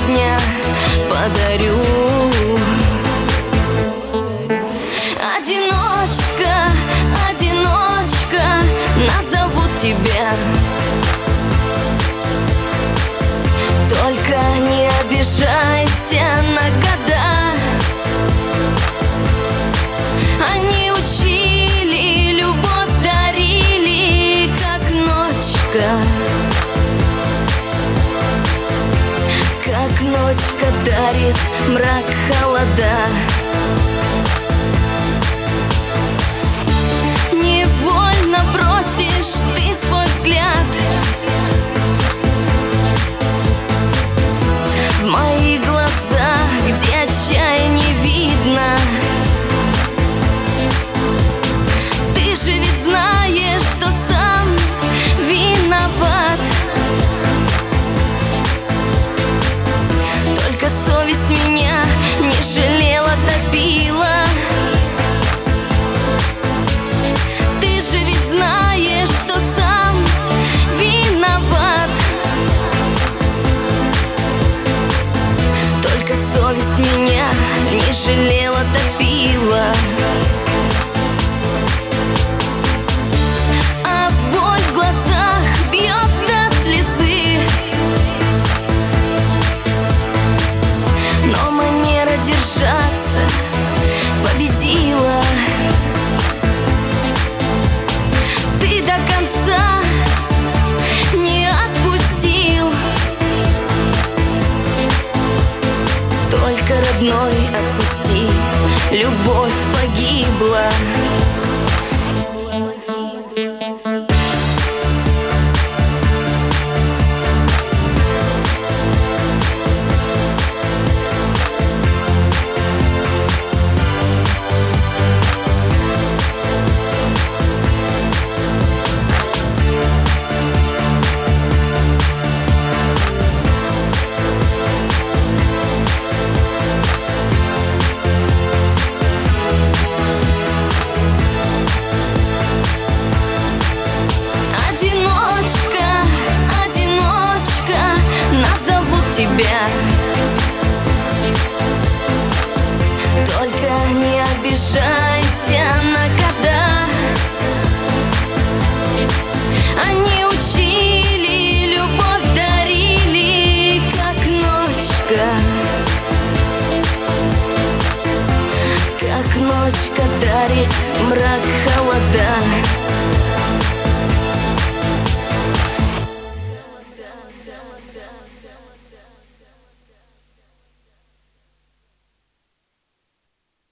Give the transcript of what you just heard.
сегодня подарю. Одиночка, одиночка, назовут тебя. Только не обижайся на года. Они учили, любовь дарили, как ночка. Как ночка дарит мрак, холода. Невольно бросишь ты свой взгляд в мои глаза, где отчаяния видно. Ты же ведь знаешь, что сам виноват. Только совесть меня не жалела, топила. Ты же ведь знаешь, что сам виноват. Только совесть меня не жалела, топила. А боль в глазах бьет до слезы, но манера держаться победила. Ты до конца не отпустил. Только родной отпусти, любовь погибла. Только не обижайся на года. Они учили, любовь дарили, как ночка. Как ночка дарит мрак,